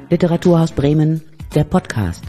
Literaturhaus Bremen, der Podcast.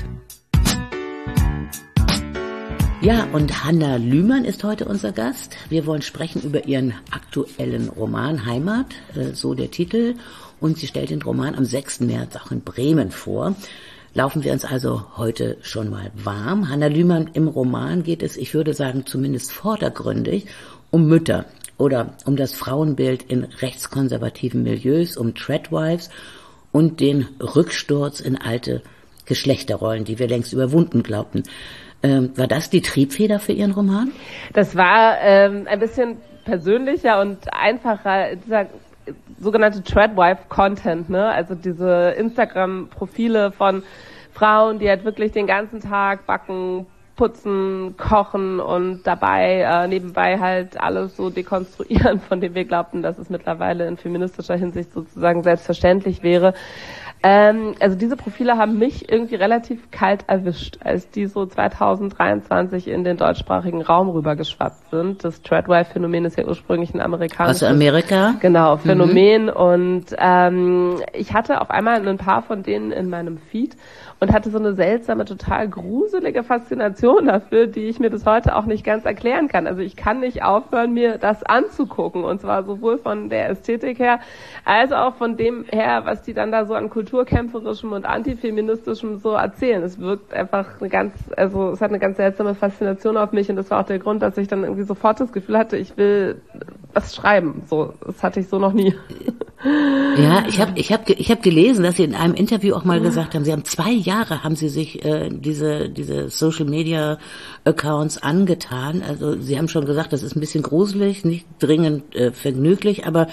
Ja, und Hanna Lühmann ist heute unser Gast. Wir wollen sprechen über ihren aktuellen Roman Heimat, so der Titel. Und sie stellt den Roman am 6. März auch in Bremen vor. Laufen wir uns also heute schon mal warm. Hanna Lühmann, im Roman geht es, ich würde sagen, zumindest vordergründig um Mütter oder um das Frauenbild in rechtskonservativen Milieus, um Tradwives und den Rücksturz in alte Geschlechterrollen, die wir längst überwunden glaubten. War das die Triebfeder für Ihren Roman? Das war ein bisschen persönlicher und einfacher, dieser sogenannte Tradwife-Content, ne? Also diese Instagram-Profile von Frauen, die halt wirklich den ganzen Tag backen, putzen, kochen und dabei nebenbei halt alles so dekonstruieren, von dem wir glaubten, dass es mittlerweile in feministischer Hinsicht sozusagen selbstverständlich wäre. Also diese Profile haben mich irgendwie relativ kalt erwischt, als die so 2023 in den deutschsprachigen Raum rübergeschwappt sind. Das Tradwife-Phänomen ist ja ursprünglich ein amerikanisches. Aus Amerika? Genau, Phänomen. Und ich hatte auf einmal ein paar von denen in meinem Feed und hatte so eine seltsame, total gruselige Faszination dafür, die ich mir bis heute auch nicht ganz erklären kann. Also ich kann nicht aufhören, mir das anzugucken. Und zwar sowohl von der Ästhetik her, als auch von dem her, was die dann da so an kulturkämpferischem und antifeministischem so erzählen. Es wirkt einfach es hat eine ganz seltsame Faszination auf mich und das war auch der Grund, dass ich dann irgendwie sofort das Gefühl hatte, ich will was schreiben. So, das hatte ich so noch nie. Ja, ich hab gelesen, dass Sie in einem Interview auch mal gesagt haben, Sie haben 2 Jahre haben Sie sich diese Social Media Accounts angetan. Also Sie haben schon gesagt, das ist ein bisschen gruselig, nicht dringend vergnüglich, aber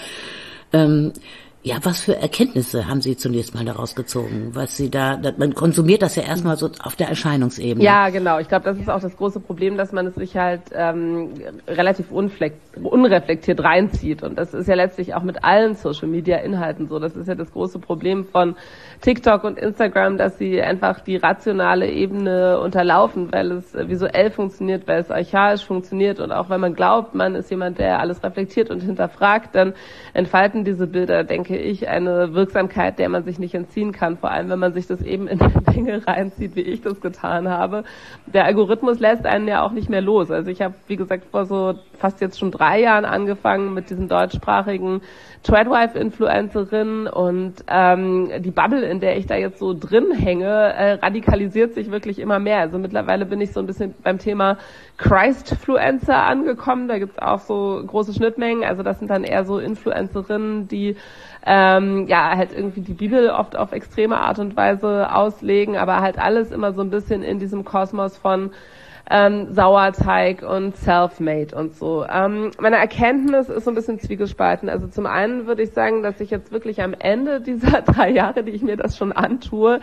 ja, was für Erkenntnisse haben Sie zunächst mal daraus gezogen? Was Sie man konsumiert das ja erstmal so auf der Erscheinungsebene. Ja, genau. Ich glaube, das ist auch das große Problem, dass man es sich halt relativ unreflektiert reinzieht. Und das ist ja letztlich auch mit allen Social-Media-Inhalten so. Das ist ja das große Problem von TikTok und Instagram, dass sie einfach die rationale Ebene unterlaufen, weil es visuell funktioniert, weil es archaisch funktioniert. Und auch wenn man glaubt, man ist jemand, der alles reflektiert und hinterfragt, dann entfalten diese Bilder, denke ich, eine Wirksamkeit, der man sich nicht entziehen kann, vor allem wenn man sich das eben in der Länge reinzieht, wie ich das getan habe. Der Algorithmus lässt einen ja auch nicht mehr los. Also ich habe, wie gesagt, vor so fast jetzt schon 3 Jahren angefangen mit diesen deutschsprachigen Tradwife-Influencerinnen und die Bubble, in der ich da jetzt so drin hänge, radikalisiert sich wirklich immer mehr. Also mittlerweile bin ich so ein bisschen beim Thema Christfluencer angekommen. Da gibt's auch so große Schnittmengen. Also das sind dann eher so Influencerinnen, die halt irgendwie die Bibel oft auf extreme Art und Weise auslegen, aber halt alles immer so ein bisschen in diesem Kosmos von Sauerteig und Selfmade und so. Meine Erkenntnis ist so ein bisschen zwiegespalten. Also zum einen würde ich sagen, dass ich jetzt wirklich am Ende dieser 3 Jahre, die ich mir das schon antue,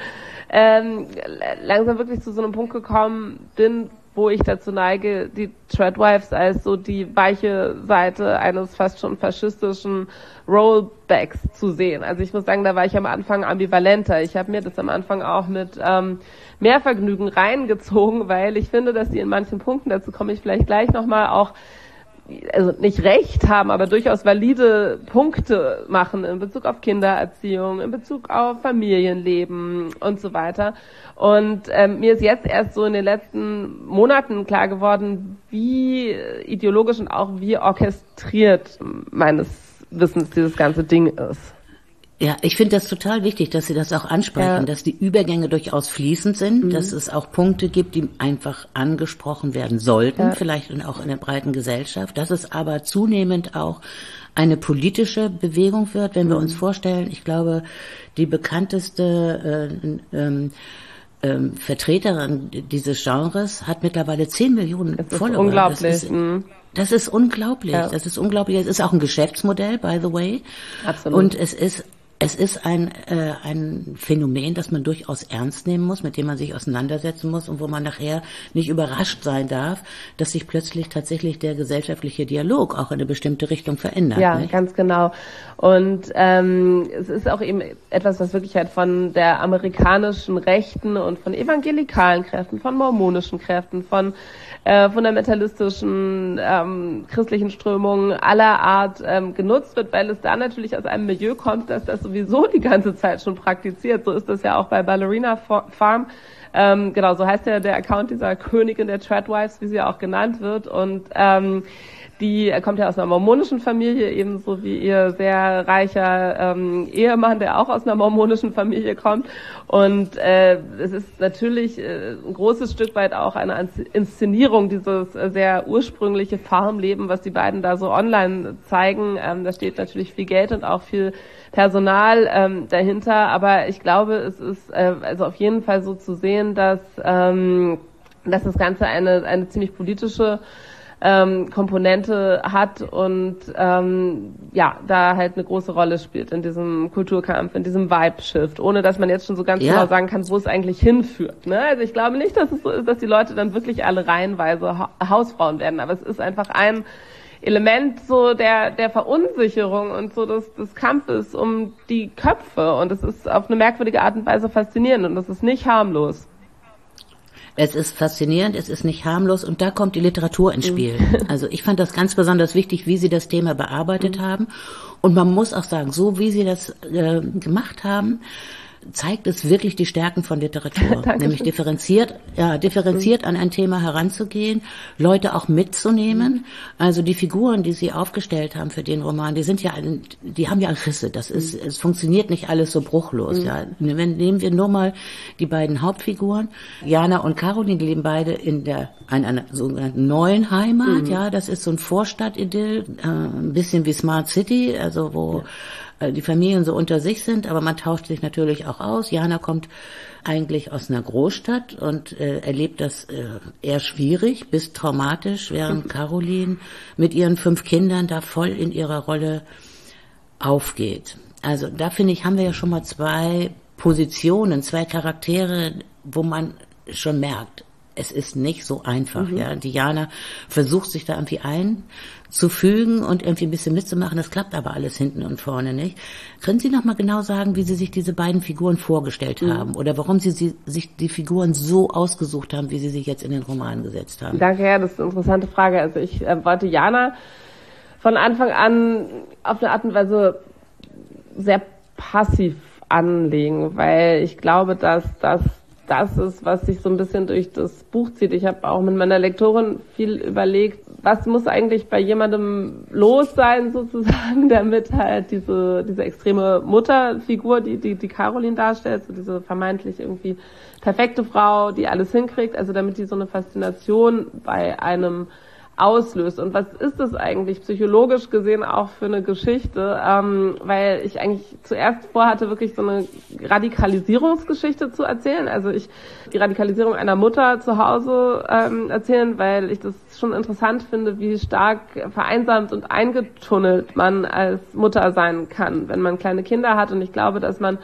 langsam wirklich zu so einem Punkt gekommen bin, wo ich dazu neige, die Tradwives als so die weiche Seite eines fast schon faschistischen Rollbacks zu sehen. Also ich muss sagen, da war ich am Anfang ambivalenter. Ich habe mir das am Anfang auch mit mehr Vergnügen reingezogen, weil ich finde, dass die in manchen Punkten, dazu komme ich vielleicht gleich nochmal, auch also nicht recht haben, aber durchaus valide Punkte machen in Bezug auf Kindererziehung, in Bezug auf Familienleben und so weiter. Und mir ist jetzt erst so in den letzten Monaten klar geworden, wie ideologisch und auch wie orchestriert meines Wissens dieses ganze Ding ist. Ja, ich finde das total wichtig, dass Sie das auch ansprechen, dass die Übergänge durchaus fließend sind, dass es auch Punkte gibt, die einfach angesprochen werden sollten, vielleicht auch in der breiten Gesellschaft, dass es aber zunehmend auch eine politische Bewegung wird, wenn wir uns vorstellen, ich glaube, die bekannteste Vertreterin dieses Genres hat mittlerweile 10 Millionen Follower. Unglaublich. Das ist unglaublich. Ja. Das ist unglaublich. Es ist auch ein Geschäftsmodell, by the way. Absolut. Und es ist ein Phänomen, das man durchaus ernst nehmen muss, mit dem man sich auseinandersetzen muss und wo man nachher nicht überrascht sein darf, dass sich plötzlich tatsächlich der gesellschaftliche Dialog auch in eine bestimmte Richtung verändert. Ja, nicht? Ganz genau. Und es ist auch eben etwas, was wirklich halt von der amerikanischen Rechten und von evangelikalen Kräften, von mormonischen Kräften, von fundamentalistischen christlichen Strömungen aller Art genutzt wird, weil es da natürlich aus einem Milieu kommt, dass das sowieso die ganze Zeit schon praktiziert. So ist das ja auch bei Ballerina Farm. Genau, so heißt ja der Account dieser Königin der Tradwives, wie sie auch genannt wird. Und die kommt ja aus einer mormonischen Familie, ebenso wie ihr sehr reicher Ehemann, der auch aus einer mormonischen Familie kommt. Und es ist natürlich ein großes Stück weit auch eine Inszenierung, dieses sehr ursprüngliche Farmleben, was die beiden da so online zeigen. Da steht natürlich viel Geld und auch viel Personal dahinter. Aber ich glaube, es ist also auf jeden Fall so zu sehen, dass das Ganze eine ziemlich politische Komponente hat und da halt eine große Rolle spielt in diesem Kulturkampf, in diesem Vibe-Shift, ohne dass man jetzt schon so ganz genau sagen kann, wo es eigentlich hinführt. Ne? Also ich glaube nicht, dass es so ist, dass die Leute dann wirklich alle reihenweise Hausfrauen werden, aber es ist einfach ein Element so der Verunsicherung und so des Kampfes um die Köpfe, und es ist auf eine merkwürdige Art und Weise faszinierend und das ist nicht harmlos. Es ist faszinierend, es ist nicht harmlos, und da kommt die Literatur ins Spiel. Also ich fand das ganz besonders wichtig, wie Sie das Thema bearbeitet haben. Und man muss auch sagen, so wie Sie das gemacht haben, zeigt es wirklich die Stärken von Literatur. Nämlich differenziert an ein Thema heranzugehen, Leute auch mitzunehmen. Also die Figuren, die Sie aufgestellt haben für den Roman, die haben ja Risse. Es funktioniert nicht alles so bruchlos. Ja. Nehmen wir nur mal die beiden Hauptfiguren, Jana und Caroline, die leben beide in einer sogenannten neuen Heimat. Ja, das ist so ein Vorstadtidyll, ein bisschen wie Smart City, also wo die Familien so unter sich sind, aber man tauscht sich natürlich auch aus. Jana kommt eigentlich aus einer Großstadt und erlebt das eher schwierig bis traumatisch, während Caroline mit ihren 5 Kindern da voll in ihrer Rolle aufgeht. Also da finde ich, haben wir ja schon mal 2 Positionen, 2 Charaktere, wo man schon merkt, es ist nicht so einfach. Ja, Diana versucht sich da irgendwie einzufügen und irgendwie ein bisschen mitzumachen. Das klappt aber alles hinten und vorne nicht. Können Sie noch mal genau sagen, wie Sie sich diese beiden Figuren vorgestellt haben oder warum Sie sich die Figuren so ausgesucht haben, wie Sie sich jetzt in den Roman gesetzt haben? Danke, ja, das ist eine interessante Frage. Also ich wollte Jana von Anfang an auf eine Art und Weise sehr passiv anlegen, weil ich glaube, dass das ist, was sich so ein bisschen durch das Buch zieht. Ich habe auch mit meiner Lektorin viel überlegt, was muss eigentlich bei jemandem los sein, sozusagen, damit halt diese extreme Mutterfigur, die Caroline darstellt, so diese vermeintlich irgendwie perfekte Frau, die alles hinkriegt, also damit die so eine Faszination bei einem auslöst. Und was ist es eigentlich psychologisch gesehen auch für eine Geschichte? Weil ich eigentlich zuerst vorhatte, wirklich so eine Radikalisierungsgeschichte zu erzählen. Also die Radikalisierung einer Mutter zu Hause erzählen, weil ich das schon interessant finde, wie stark vereinsamt und eingetunnelt man als Mutter sein kann, wenn man kleine Kinder hat. Und ich glaube, dass man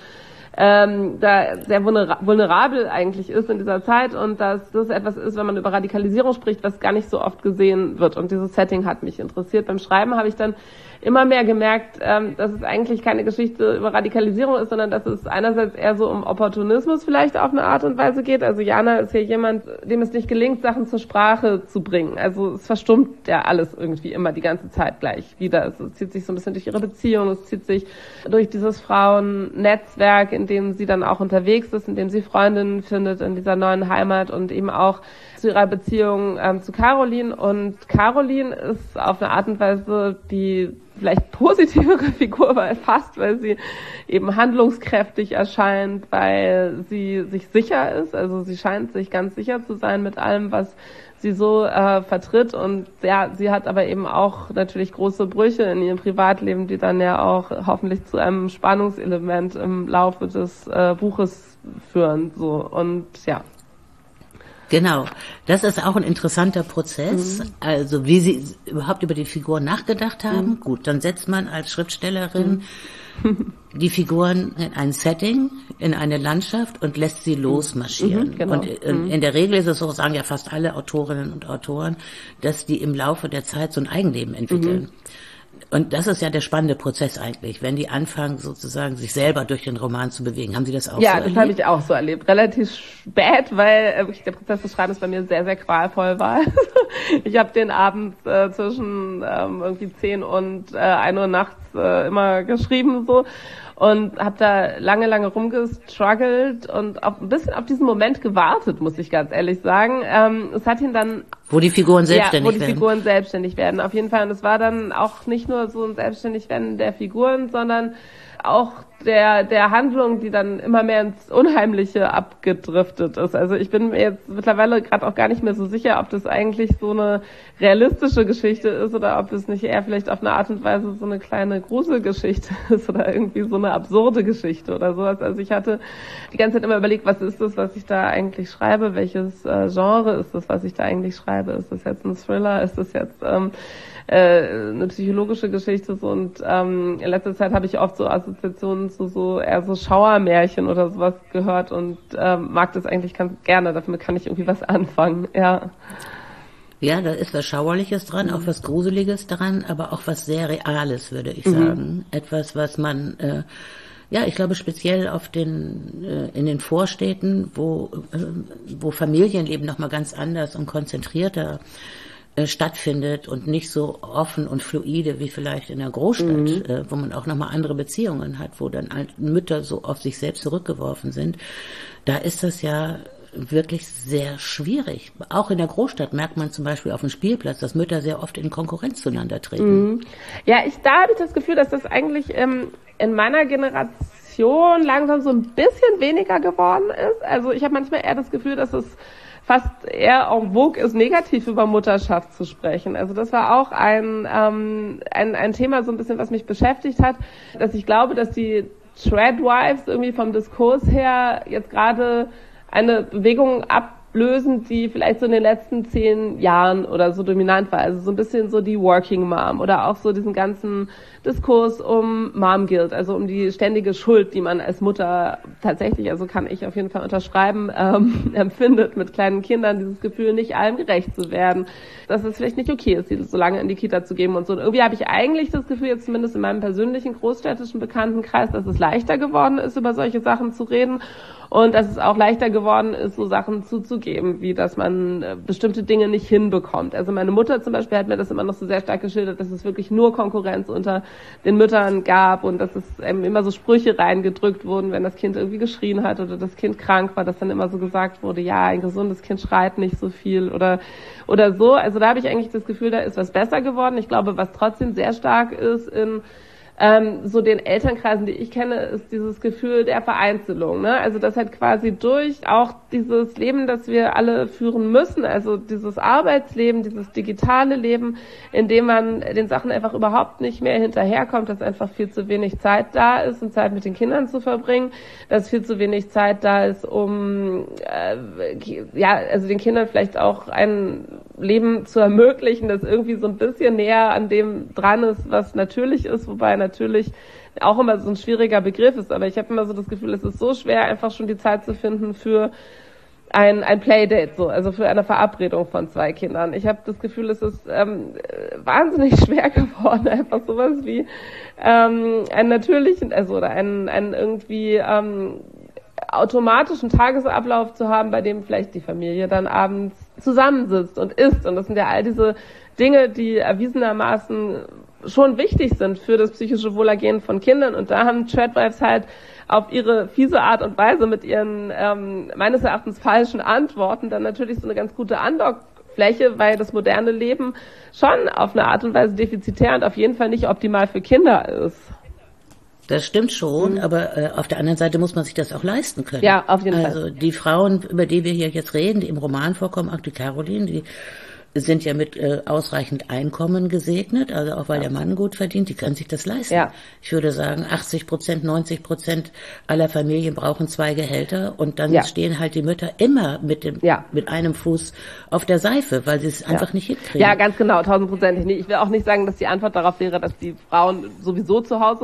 da sehr vulnerabel eigentlich ist in dieser Zeit und dass das etwas ist, wenn man über Radikalisierung spricht, was gar nicht so oft gesehen wird. Und dieses Setting hat mich interessiert. Beim Schreiben habe ich dann immer mehr gemerkt, dass es eigentlich keine Geschichte über Radikalisierung ist, sondern dass es einerseits eher so um Opportunismus vielleicht auf eine Art und Weise geht. Also Jana ist hier jemand, dem es nicht gelingt, Sachen zur Sprache zu bringen. Also es verstummt ja alles irgendwie immer die ganze Zeit gleich wieder. Es zieht sich so ein bisschen durch ihre Beziehung, es zieht sich durch dieses Frauennetzwerk, in dem sie dann auch unterwegs ist, in dem sie Freundinnen findet in dieser neuen Heimat und eben auch zu ihrer Beziehung zu Caroline. Und Caroline ist auf eine Art und Weise die vielleicht positivere Figur, weil sie eben handlungskräftig erscheint, weil sie sich sicher ist. Also sie scheint sich ganz sicher zu sein mit allem, was sie so vertritt. Und ja, sie hat aber eben auch natürlich große Brüche in ihrem Privatleben, die dann ja auch hoffentlich zu einem Spannungselement im Laufe des Buches führen. So und ja. Genau, das ist auch ein interessanter Prozess, also wie Sie überhaupt über die Figuren nachgedacht haben. Gut, dann setzt man als Schriftstellerin die Figuren in ein Setting, in eine Landschaft und lässt sie losmarschieren. Genau. Und in der Regel ist es so, sagen ja fast alle Autorinnen und Autoren, dass die im Laufe der Zeit so ein Eigenleben entwickeln. Und das ist ja der spannende Prozess eigentlich, wenn die anfangen sozusagen sich selber durch den Roman zu bewegen. Haben Sie das auch so erlebt? Ja, das habe ich auch so erlebt. Relativ spät, weil wirklich der Prozess des Schreibens bei mir sehr, sehr qualvoll war. Ich habe den Abend zwischen irgendwie 10 und 1 Uhr nachts immer geschrieben so. Und habe da lange rumgestruggelt und ein bisschen auf diesen Moment gewartet, muss ich ganz ehrlich sagen. Es hat ihn dann... Wo die Figuren selbstständig werden. Wo die Figuren selbstständig werden, auf jeden Fall. Und es war dann auch nicht nur so ein Selbstständigwerden der Figuren, sondern auch der Handlung, die dann immer mehr ins Unheimliche abgedriftet ist. Also ich bin mir jetzt mittlerweile gerade auch gar nicht mehr so sicher, ob das eigentlich so eine realistische Geschichte ist oder ob es nicht eher vielleicht auf eine Art und Weise so eine kleine Gruselgeschichte ist oder irgendwie so eine absurde Geschichte oder sowas. Also ich hatte die ganze Zeit immer überlegt, was ist das, was ich da eigentlich schreibe? Welches Genre ist das, was ich da eigentlich schreibe? Ist das jetzt ein Thriller? Ist das jetzt eine psychologische Geschichte so? Und in letzter Zeit habe ich oft so Assoziationen zu so eher so Schauermärchen oder sowas gehört und mag das eigentlich ganz gerne. Damit kann ich irgendwie was anfangen, ja. Ja, da ist was Schauerliches dran, auch was Gruseliges dran, aber auch was sehr Reales, würde ich sagen. Etwas, was man, ich glaube speziell in den Vorstädten, wo Familienleben nochmal ganz anders und konzentrierter stattfindet und nicht so offen und fluide wie vielleicht in der Großstadt, wo man auch nochmal andere Beziehungen hat, wo dann Mütter so auf sich selbst zurückgeworfen sind. Da ist das ja wirklich sehr schwierig. Auch in der Großstadt merkt man zum Beispiel auf dem Spielplatz, dass Mütter sehr oft in Konkurrenz zueinander treten. Ja, da habe ich das Gefühl, dass das eigentlich in meiner Generation langsam so ein bisschen weniger geworden ist. Also ich habe manchmal eher das Gefühl, dass es fast eher en vogue ist, negativ über Mutterschaft zu sprechen. Also das war auch ein Thema so ein bisschen, was mich beschäftigt hat, dass ich glaube, dass die Threadwives irgendwie vom Diskurs her jetzt gerade eine Bewegung ablösen, die vielleicht so in den letzten 10 Jahren oder so dominant war. Also so ein bisschen so die Working Mom oder auch so diesen ganzen Diskurs um Mom Guilt, also um die ständige Schuld, die man als Mutter tatsächlich, also kann ich auf jeden Fall unterschreiben, empfindet mit kleinen Kindern, dieses Gefühl, nicht allem gerecht zu werden, dass es vielleicht nicht okay ist, sie so lange in die Kita zu geben und so. Und irgendwie habe ich eigentlich das Gefühl, jetzt zumindest in meinem persönlichen großstädtischen Bekanntenkreis, dass es leichter geworden ist, über solche Sachen zu reden. Und dass es auch leichter geworden ist, so Sachen zuzugeben, wie dass man bestimmte Dinge nicht hinbekommt. Also meine Mutter zum Beispiel hat mir das immer noch so sehr stark geschildert, dass es wirklich nur Konkurrenz unter den Müttern gab und dass es immer so Sprüche reingedrückt wurden, wenn das Kind irgendwie geschrien hat oder das Kind krank war, dass dann immer so gesagt wurde, ja, ein gesundes Kind schreit nicht so viel oder so. Also da habe ich eigentlich das Gefühl, da ist was besser geworden. Ich glaube, was trotzdem sehr stark ist in so den Elternkreisen, die ich kenne, ist dieses Gefühl der Vereinzelung, ne? Also das halt quasi durch auch dieses Leben, das wir alle führen müssen, also dieses Arbeitsleben, dieses digitale Leben, in dem man den Sachen einfach überhaupt nicht mehr hinterherkommt, dass einfach viel zu wenig Zeit da ist, um Zeit mit den Kindern zu verbringen, dass viel zu wenig Zeit da ist, um also den Kindern vielleicht auch ein Leben zu ermöglichen, das irgendwie so ein bisschen näher an dem dran ist, was natürlich ist, wobei natürlich auch immer so ein schwieriger Begriff ist, aber ich habe immer so das Gefühl, es ist so schwer, einfach schon die Zeit zu finden für ein Playdate, so, also für eine Verabredung von 2 Kindern. Ich habe das Gefühl, es ist wahnsinnig schwer geworden, einfach sowas wie einen natürlichen, also oder einen irgendwie automatischen Tagesablauf zu haben, bei dem vielleicht die Familie dann abends zusammensitzt und isst. Und das sind ja all diese Dinge, die erwiesenermaßen schon wichtig sind für das psychische Wohlergehen von Kindern. Und da haben Threadwives halt auf ihre fiese Art und Weise mit ihren meines Erachtens falschen Antworten dann natürlich so eine ganz gute Andockfläche, weil das moderne Leben schon auf eine Art und Weise defizitär und auf jeden Fall nicht optimal für Kinder ist. Das stimmt schon, aber auf der anderen Seite muss man sich das auch leisten können. Ja, auf jeden Fall. Also die Frauen, über die wir hier jetzt reden, die im Roman vorkommen, auch die Caroline, die sind ja mit ausreichend Einkommen gesegnet, also auch weil der Mann gut verdient, die können sich das leisten. Ja. Ich würde sagen, 80%, 90% aller Familien brauchen 2 Gehälter und dann stehen halt die Mütter immer mit einem Fuß auf der Seife, weil sie es einfach nicht hinkriegen. Ja, ganz genau, 1000%. Ich will auch nicht sagen, dass die Antwort darauf wäre, dass die Frauen sowieso zu Hause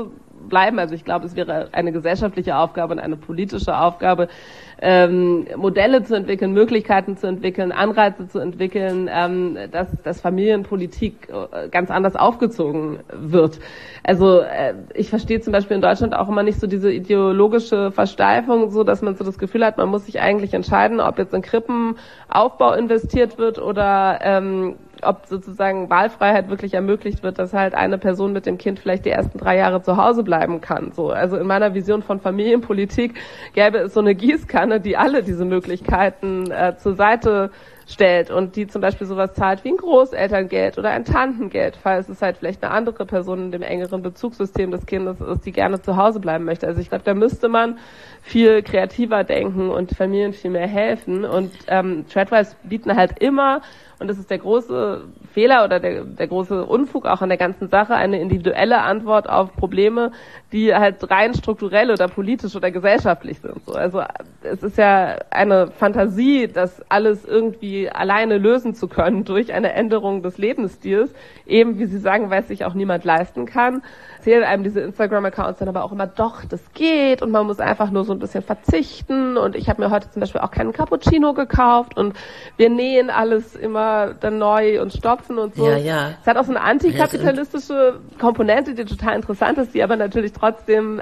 bleiben. Also ich glaube, es wäre eine gesellschaftliche Aufgabe und eine politische Aufgabe, Modelle zu entwickeln, Möglichkeiten zu entwickeln, Anreize zu entwickeln, dass Familienpolitik ganz anders aufgezogen wird. Also ich verstehe zum Beispiel in Deutschland auch immer nicht so diese ideologische Versteifung, so dass man so das Gefühl hat, man muss sich eigentlich entscheiden, ob jetzt in Krippenaufbau investiert wird oder ob sozusagen Wahlfreiheit wirklich ermöglicht wird, dass halt eine Person mit dem Kind vielleicht die ersten 3 Jahre zu Hause bleiben kann. So, also in meiner Vision von Familienpolitik gäbe es so eine Gießkanne, die alle diese Möglichkeiten zur Seite stellt und die zum Beispiel sowas zahlt wie ein Großelterngeld oder ein Tantengeld, falls es halt vielleicht eine andere Person in dem engeren Bezugssystem des Kindes ist, die gerne zu Hause bleiben möchte. Also ich glaube, da müsste man viel kreativer denken und Familien viel mehr helfen. Und Treadwise bieten halt immer, und das ist der große Fehler oder der große Unfug auch an der ganzen Sache, eine individuelle Antwort auf Probleme, die halt rein strukturell oder politisch oder gesellschaftlich sind. So, also es ist ja eine Fantasie, das alles irgendwie alleine lösen zu können durch eine Änderung des Lebensstils. Eben, wie Sie sagen, weil es sich auch niemand leisten kann, erzählen einem diese Instagram-Accounts dann aber auch immer, doch, das geht und man muss einfach nur so ein bisschen verzichten und ich habe mir heute zum Beispiel auch keinen Cappuccino gekauft und wir nähen alles immer dann neu und stopfen und so. Ja. Es hat auch so eine antikapitalistische Komponente, die total interessant ist, die aber natürlich trotzdem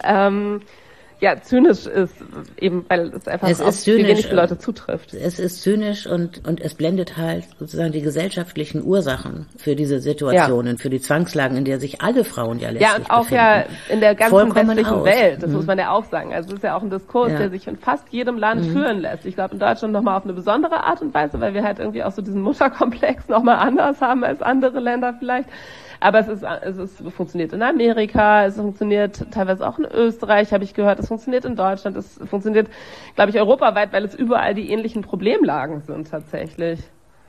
zynisch ist, eben weil es einfach auf die wenigsten Leute zutrifft. Es ist zynisch und es blendet halt sozusagen die gesellschaftlichen Ursachen für diese Situationen, für die Zwangslagen, in der sich alle Frauen ja letztlich befinden. Ja, und auch ja in der ganzen westlichen Welt, das muss man ja auch sagen. Also es ist ja auch ein Diskurs, der sich in fast jedem Land führen lässt. Ich glaube in Deutschland nochmal auf eine besondere Art und Weise, weil wir halt irgendwie auch so diesen Mutterkomplex nochmal anders haben als andere Länder vielleicht. Aber es funktioniert in Amerika, es funktioniert teilweise auch in Österreich, habe ich gehört, es funktioniert in Deutschland, es funktioniert, glaube ich, europaweit, weil es überall die ähnlichen Problemlagen sind tatsächlich.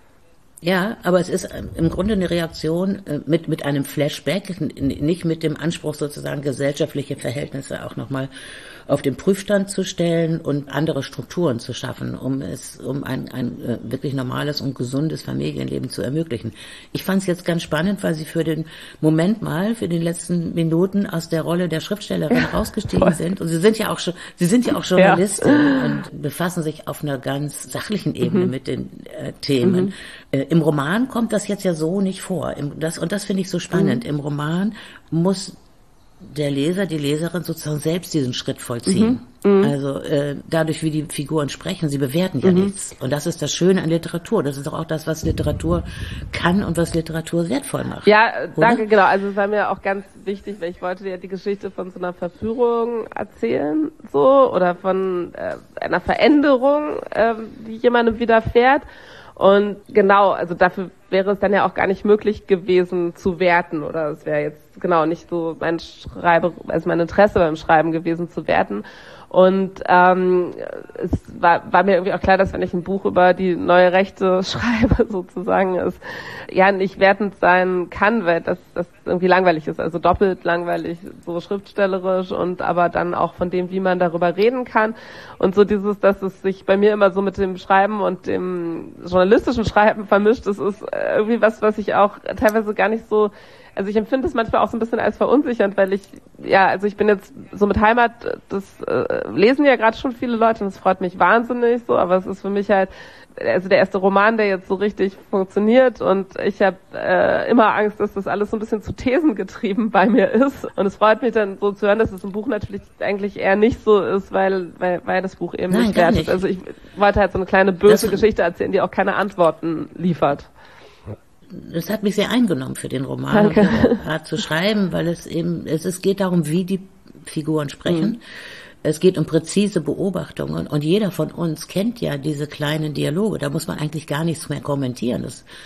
Ja, aber es ist im Grunde eine Reaktion mit einem Flashback, nicht mit dem Anspruch sozusagen gesellschaftliche Verhältnisse auch nochmal auf den Prüfstand zu stellen und andere Strukturen zu schaffen, um ein wirklich normales und gesundes Familienleben zu ermöglichen. Ich fand es jetzt ganz spannend, weil Sie für den Moment mal, für die letzten Minuten aus der Rolle der Schriftstellerin rausgestiegen sind. Und Sie sind ja auch Journalistin und befassen sich auf einer ganz sachlichen Ebene mit den Themen. Im Roman kommt das jetzt ja so nicht vor. Und das finde ich so spannend. Im Roman muss der Leser, die Leserin sozusagen selbst diesen Schritt vollziehen. Also dadurch, wie die Figuren sprechen, sie bewerten ja nichts. Und das ist das Schöne an Literatur. Das ist doch auch das, was Literatur kann und was Literatur wertvoll macht. Ja, danke, oder? Genau. Also es war mir auch ganz wichtig, weil ich wollte ja die Geschichte von so einer Verführung erzählen, so, oder von einer Veränderung, die jemandem widerfährt. Und genau, also dafür wäre es dann ja auch gar nicht möglich gewesen zu werten, oder es wäre jetzt genau nicht so mein Interesse beim Schreiben gewesen zu werten. Und es war mir irgendwie auch klar, dass wenn ich ein Buch über die neue Rechte schreibe, sozusagen, es ja nicht wertend sein kann, weil das irgendwie langweilig ist, also doppelt langweilig, so schriftstellerisch und aber dann auch von dem, wie man darüber reden kann. Und so dieses, dass es sich bei mir immer so mit dem Schreiben und dem journalistischen Schreiben vermischt, das ist irgendwie was ich auch teilweise gar nicht so. Also ich empfinde es manchmal auch so ein bisschen als verunsichernd, weil ich bin jetzt so mit Heimat, das lesen ja gerade schon viele Leute und das freut mich wahnsinnig so, aber es ist für mich halt, also der erste Roman, der jetzt so richtig funktioniert und ich habe immer Angst, dass das alles so ein bisschen zu Thesen getrieben bei mir ist und es freut mich dann so zu hören, dass es im Buch natürlich eigentlich eher nicht so ist, weil das Buch eben nicht wert ist. Also ich wollte halt so eine kleine böse Geschichte erzählen, die auch keine Antworten liefert. Das hat mich sehr eingenommen für den Roman und die Art zu schreiben, weil es geht darum, wie die Figuren sprechen. Es geht um präzise Beobachtungen und jeder von uns kennt ja diese kleinen Dialoge. Da muss man eigentlich gar nichts mehr kommentieren.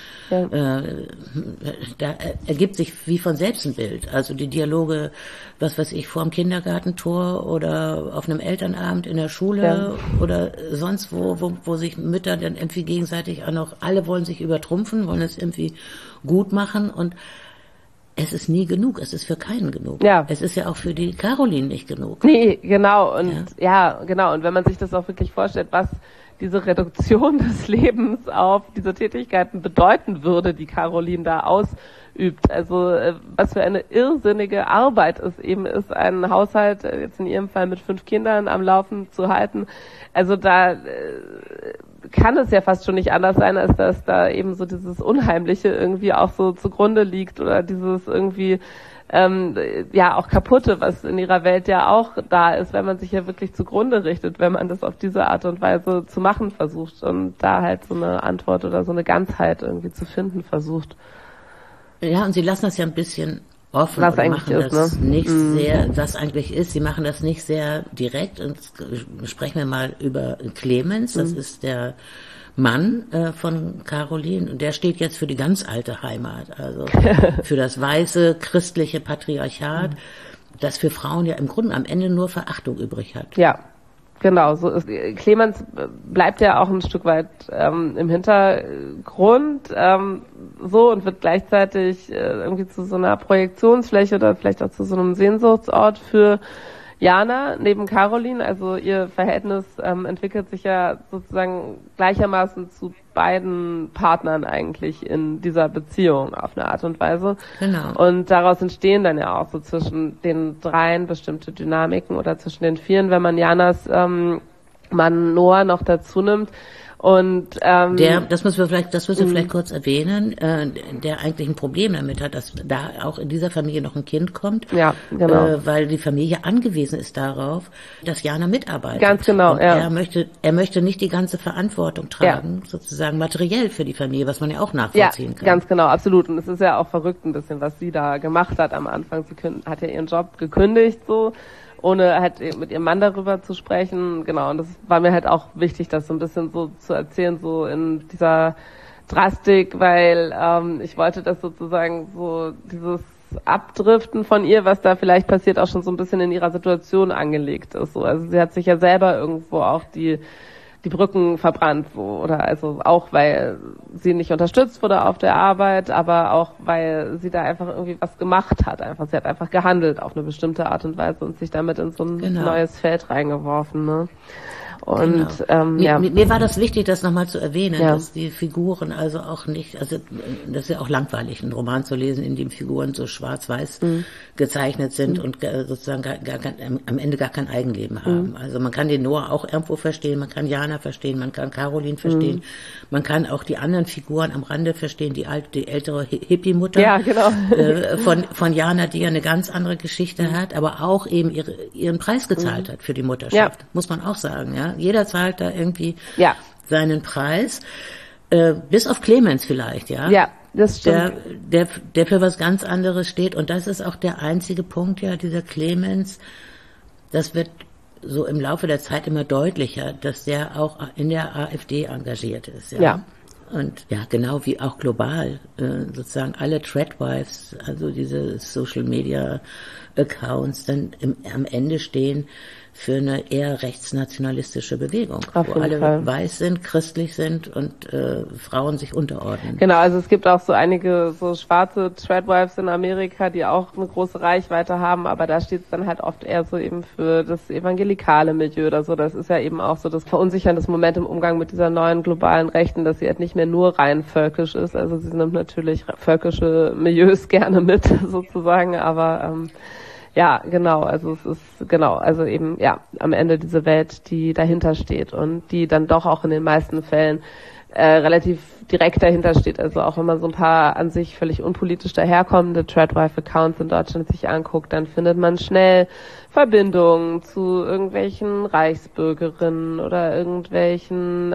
Da ergibt sich wie von selbst ein Bild. Also die Dialoge, was weiß ich, vor dem Kindergartentor oder auf einem Elternabend in der Schule oder sonst wo sich Mütter dann irgendwie gegenseitig auch noch, alle wollen sich übertrumpfen, wollen es irgendwie gut machen und es ist nie genug, es ist für keinen genug. Ja. Es ist ja auch für die Caroline nicht genug. Nee, genau. Und genau. Und wenn man sich das auch wirklich vorstellt, was diese Reduktion des Lebens auf diese Tätigkeiten bedeuten würde, die Caroline da übt. Also was für eine irrsinnige Arbeit es eben ist, einen Haushalt, jetzt in ihrem Fall mit 5 Kindern, am Laufen zu halten. Also da kann es ja fast schon nicht anders sein, als dass da eben so dieses Unheimliche irgendwie auch so zugrunde liegt oder dieses irgendwie auch Kaputte, was in ihrer Welt ja auch da ist, wenn man sich ja wirklich zugrunde richtet, wenn man das auf diese Art und Weise zu machen versucht und da halt so eine Antwort oder so eine Ganzheit irgendwie zu finden versucht. Ja, und sie lassen das ja ein bisschen offen was oder eigentlich machen ist, das ne? nicht sehr, was eigentlich ist. Sie machen das nicht sehr direkt. Und sprechen wir mal über Clemens. Das ist der Mann von Caroline, und der steht jetzt für die ganz alte Heimat, also für das weiße christliche Patriarchat, das für Frauen ja im Grunde am Ende nur Verachtung übrig hat. Ja, genau. So ist, Clemens bleibt ja auch ein Stück weit im Hintergrund und wird gleichzeitig irgendwie zu so einer Projektionsfläche oder vielleicht auch zu so einem Sehnsuchtsort für Jana neben Caroline. Also ihr Verhältnis entwickelt sich ja sozusagen gleichermaßen zu beiden Partnern eigentlich in dieser Beziehung auf eine Art und Weise. Genau. Und daraus entstehen dann ja auch so zwischen den dreien bestimmte Dynamiken oder zwischen den vieren, wenn man Janas Mann Noah noch dazu nimmt. Und das müssen wir vielleicht kurz erwähnen, der eigentlich ein Problem damit hat, dass da auch in dieser Familie noch ein Kind kommt, ja, genau. Weil die Familie angewiesen ist darauf, dass Jana mitarbeitet. Ganz genau. Und er möchte nicht die ganze Verantwortung tragen, sozusagen materiell für die Familie, was man ja auch nachvollziehen kann. Ganz genau, absolut. Und es ist ja auch verrückt ein bisschen, was sie da gemacht hat am Anfang. Sie hat ja ihren Job gekündigt, so, ohne halt mit ihrem Mann darüber zu sprechen. Genau, und das war mir halt auch wichtig, das so ein bisschen so zu erzählen, so in dieser Drastik, weil ich wollte das sozusagen so dieses Abdriften von ihr, was da vielleicht passiert, auch schon so ein bisschen in ihrer Situation angelegt ist. So. Also sie hat sich ja selber irgendwo auch die Brücken verbrannt, oder also auch, weil sie nicht unterstützt wurde auf der Arbeit, aber auch, weil sie da einfach irgendwie was gemacht hat. Sie hat einfach gehandelt auf eine bestimmte Art und Weise und sich damit in so ein neues Feld reingeworfen, ne? Und mir war das wichtig, das nochmal zu erwähnen, dass die Figuren also auch nicht, also das ist ja auch langweilig, einen Roman zu lesen, in dem Figuren so schwarz-weiß gezeichnet sind und sozusagen am Ende gar kein Eigenleben haben. Also man kann den Noah auch irgendwo verstehen, man kann Jana verstehen, man kann Caroline verstehen, man kann auch die anderen Figuren am Rande verstehen, die ältere Hippie-Mutter von Jana, die ja eine ganz andere Geschichte hat, aber auch eben ihren Preis gezahlt hat für die Mutterschaft, muss man auch sagen, ja. Jeder zahlt da irgendwie seinen Preis, bis auf Clemens vielleicht, ja. Ja, das stimmt. Der für was ganz anderes steht, und das ist auch der einzige Punkt, ja, dieser Clemens, das wird so im Laufe der Zeit immer deutlicher, dass der auch in der AfD engagiert ist, ja. Und ja, genau wie auch global, sozusagen alle Threadwives, also diese Social Media Accounts, dann am Ende stehen für eine eher rechtsnationalistische Bewegung, wo alle weiß sind, christlich sind und Frauen sich unterordnen. Genau, also es gibt auch so einige so schwarze Threadwives in Amerika, die auch eine große Reichweite haben, aber da steht es dann halt oft eher so eben für das evangelikale Milieu oder so. Das ist ja eben auch so das verunsichernde Moment im Umgang mit dieser neuen globalen Rechten, dass sie halt nicht mehr nur rein völkisch ist. Also sie nimmt natürlich völkische Milieus gerne mit sozusagen, aber ja, genau, also es ist, also eben, am Ende diese Welt, die dahinter steht und die dann doch auch in den meisten Fällen relativ direkt dahinter steht. Also auch wenn man so ein paar an sich völlig unpolitisch daherkommende Threadwife-Accounts in Deutschland sich anguckt, dann findet man schnell Verbindungen zu irgendwelchen Reichsbürgerinnen oder irgendwelchen,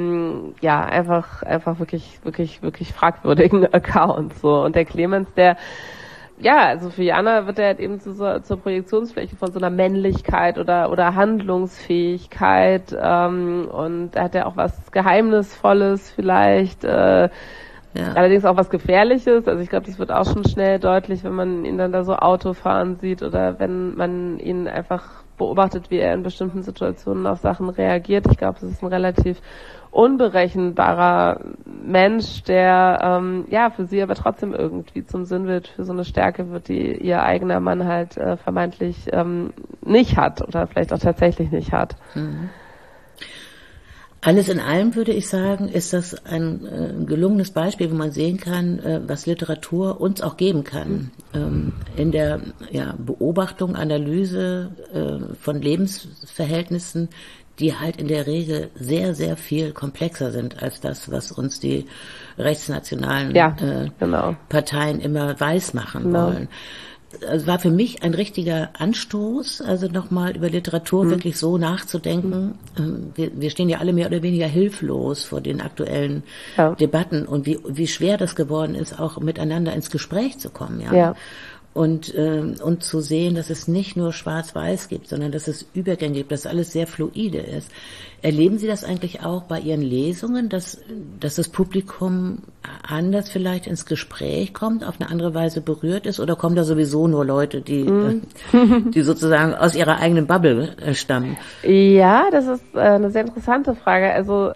einfach wirklich fragwürdigen Accounts, so. Und der Clemens, also für Jana wird er halt eben zur Projektionsfläche von so einer Männlichkeit oder Handlungsfähigkeit, und da hat er auch was Geheimnisvolles vielleicht, allerdings auch was Gefährliches. Also ich glaube, das wird auch schon schnell deutlich, wenn man ihn dann da so Auto fahren sieht oder wenn man ihn einfach beobachtet, wie er in bestimmten Situationen auf Sachen reagiert. Ich glaube, das ist ein relativ unberechenbarer Mensch, der für sie aber trotzdem irgendwie zum Sinnbild für so eine Stärke wird, die ihr eigener Mann halt vermeintlich nicht hat oder vielleicht auch tatsächlich nicht hat. Mhm. Alles in allem würde ich sagen, ist das ein gelungenes Beispiel, wo man sehen kann, was Literatur uns auch geben kann. In der Beobachtung, Analyse von Lebensverhältnissen, die halt in der Regel sehr, sehr viel komplexer sind als das, was uns die rechtsnationalen Parteien immer weismachen wollen. Es war für mich ein richtiger Anstoß, also nochmal über Literatur wirklich so nachzudenken. Wir stehen ja alle mehr oder weniger hilflos vor den aktuellen Debatten und wie schwer das geworden ist, auch miteinander ins Gespräch zu kommen. Ja. Und zu sehen, dass es nicht nur Schwarz-Weiß gibt, sondern dass es Übergänge gibt, dass alles sehr fluide ist. Erleben Sie das eigentlich auch bei Ihren Lesungen, dass das Publikum anders vielleicht ins Gespräch kommt, auf eine andere Weise berührt ist, oder kommen da sowieso nur Leute, die sozusagen aus ihrer eigenen Bubble stammen? Ja, das ist eine sehr interessante Frage. Also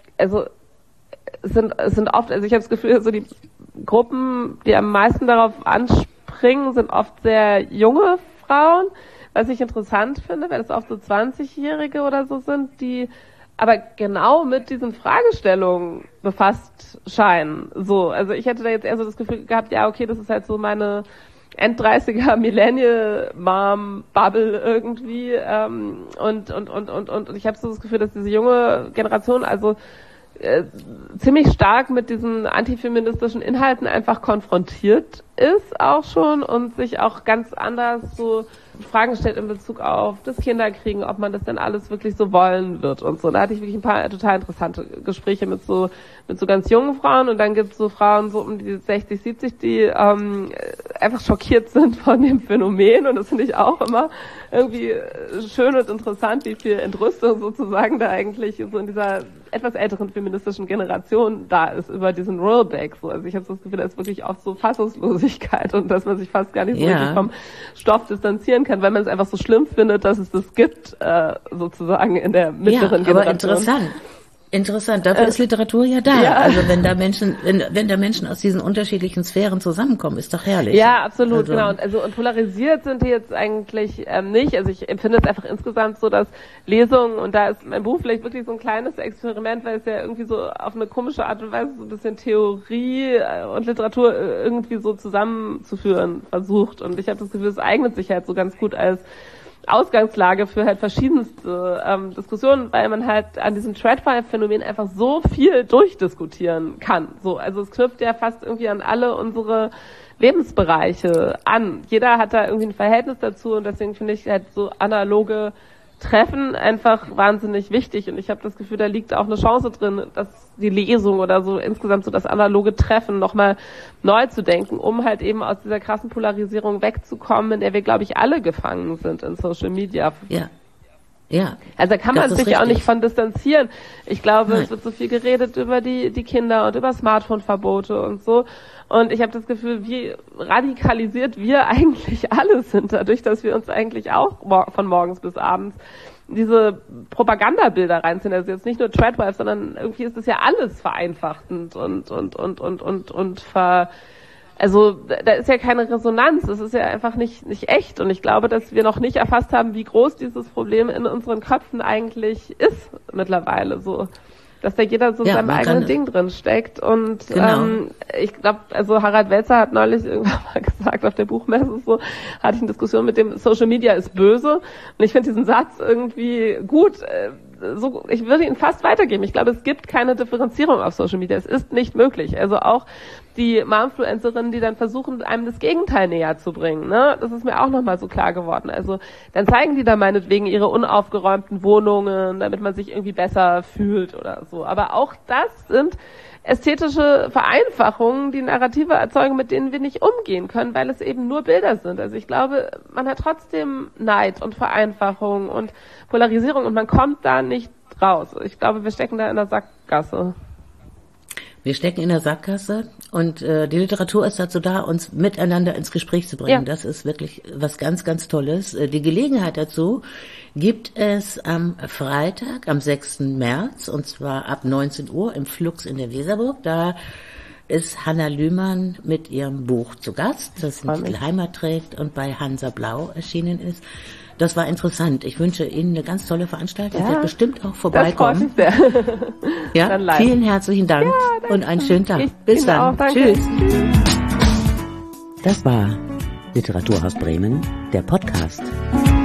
es sind oft, also ich habe das Gefühl, so die Gruppen, die am meisten darauf anspringen, sind oft sehr junge Frauen, was ich interessant finde, weil es oft so 20-Jährige oder so sind, die aber genau mit diesen Fragestellungen befasst scheinen. So, also ich hätte da jetzt eher so das Gefühl gehabt, ja, okay, das ist halt so meine End-30er Millennial-Mom-Bubble irgendwie, und ich habe so das Gefühl, dass diese junge Generation also ziemlich stark mit diesen antifeministischen Inhalten einfach konfrontiert ist auch schon und sich auch ganz anders so Fragen stellt in Bezug auf das Kinderkriegen, ob man das denn alles wirklich so wollen wird und so. Da hatte ich wirklich ein paar total interessante Gespräche mit so ganz jungen Frauen, und dann gibt es so Frauen so um die 60, 70, die einfach schockiert sind von dem Phänomen, und das finde ich auch immer irgendwie schön und interessant, wie viel Entrüstung sozusagen da eigentlich so in dieser etwas älteren feministischen Generation da ist über diesen Rollback. So. Also ich habe so das Gefühl, da ist wirklich oft so Fassungslosigkeit und dass man sich fast gar nicht so richtig vom Stoff distanzieren kann, weil man es einfach so schlimm findet, dass es das gibt, sozusagen in der mittleren Generation. Aber interessant, dafür ist Literatur ja da. Ja. Also wenn da Menschen aus diesen unterschiedlichen Sphären zusammenkommen, ist doch herrlich. Ja, absolut, genau. Und polarisiert sind die jetzt eigentlich nicht. Also ich empfinde es einfach insgesamt so, dass Lesungen, und da ist mein Buch vielleicht wirklich so ein kleines Experiment, weil es ja irgendwie so auf eine komische Art und Weise so ein bisschen Theorie und Literatur irgendwie so zusammenzuführen versucht. Und ich habe das Gefühl, es eignet sich halt so ganz gut als Ausgangslage für halt verschiedenste Diskussionen, weil man halt an diesem Tradfire-Phänomen einfach so viel durchdiskutieren kann. So, also es knüpft ja fast irgendwie an alle unsere Lebensbereiche an. Jeder hat da irgendwie ein Verhältnis dazu, und deswegen finde ich halt so analoge Treffen einfach wahnsinnig wichtig, und ich habe das Gefühl, da liegt auch eine Chance drin, dass die Lesung oder so insgesamt so das analoge Treffen nochmal neu zu denken, um halt eben aus dieser krassen Polarisierung wegzukommen, in der wir, glaube ich, alle gefangen sind in Social Media. Ja. Also da kann man sich ja auch nicht von distanzieren. Ich glaube, es wird so viel geredet über die Kinder und über Smartphone-Verbote und so. Und ich habe das Gefühl, wie radikalisiert wir eigentlich alle sind, dadurch, dass wir uns eigentlich auch von morgens bis abends diese Propagandabilder reinziehen. Also jetzt nicht nur Tradwife, sondern irgendwie ist das ja alles vereinfachtend also da ist ja keine Resonanz, das ist ja einfach nicht echt, und ich glaube, dass wir noch nicht erfasst haben, wie groß dieses Problem in unseren Köpfen eigentlich ist mittlerweile, so, dass da jeder so in seinem eigenen Ding drin steckt, und ich glaube, also Harald Welzer hat neulich irgendwann mal gesagt auf der Buchmesse, so hatte ich eine Diskussion mit dem, Social Media ist böse, und ich finde diesen Satz irgendwie gut, so, ich würde ihn fast weitergeben. Ich glaube, es gibt keine Differenzierung auf Social Media. Es ist nicht möglich. Also auch die Momfluencerinnen, die dann versuchen, einem das Gegenteil näher zu bringen, ne? Das ist mir auch nochmal so klar geworden. Also dann zeigen die da meinetwegen ihre unaufgeräumten Wohnungen, damit man sich irgendwie besser fühlt oder so. Aber auch das sind ästhetische Vereinfachungen, die Narrative erzeugen, mit denen wir nicht umgehen können, weil es eben nur Bilder sind. Also ich glaube, man hat trotzdem Neid und Vereinfachung und Polarisierung, und man kommt da nicht raus. Ich glaube, wir stecken da in der Sackgasse. Wir stecken in der Sackgasse, und die Literatur ist dazu da, uns miteinander ins Gespräch zu bringen. Ja. Das ist wirklich was ganz, ganz Tolles. Die Gelegenheit dazu gibt es am Freitag, am 6. März, und zwar ab 19 Uhr im Flux in der Weserburg. Da ist Hanna Lühmann mit ihrem Buch zu Gast, das den Titel Heimat trägt und bei Hansa Blau erschienen ist. Das war interessant. Ich wünsche Ihnen eine ganz tolle Veranstaltung. Ich werde bestimmt auch Das vorbeikommen. freut mich sehr. Ja, Dann live. vielen herzlichen Dank und einen schönen Tag. Bis dann. Tschüss. Das war Literaturhaus Bremen, der Podcast.